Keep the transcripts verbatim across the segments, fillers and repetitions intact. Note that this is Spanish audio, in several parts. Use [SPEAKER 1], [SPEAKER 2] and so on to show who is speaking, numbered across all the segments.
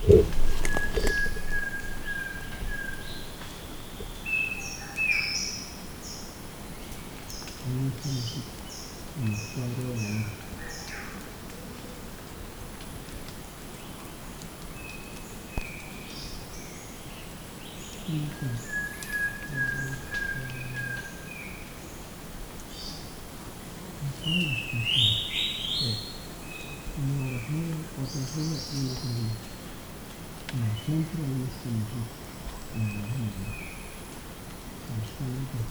[SPEAKER 1] Un cuadro de amor. Una hora arriba, otra arriba y otra arriba. En el centro hay este mejor. En el ejemplo. Bastante.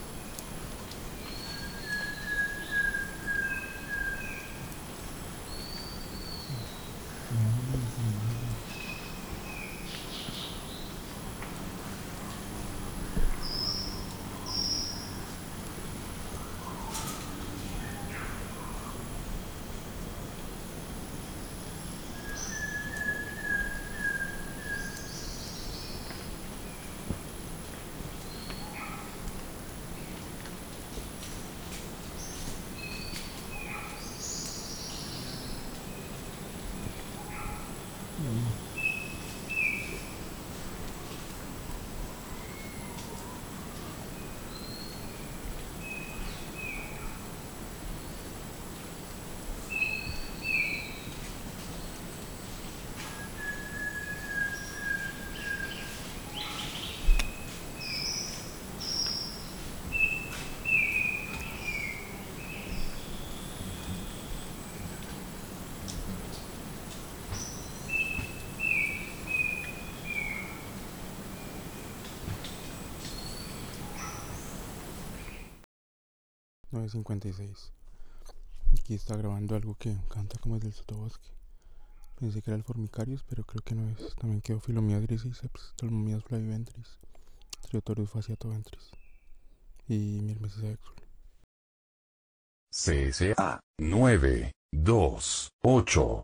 [SPEAKER 2] nueve cincuenta y seis. Aquí está grabando algo que canta como es del sotobosque. Pensé que era el Formicarius, pero creo que no es. También quedó Filomiadris y Ptolomías flaviventris, Triotorus fasciatoventris y Myrmecis aexul.
[SPEAKER 3] C S A nueve dos ocho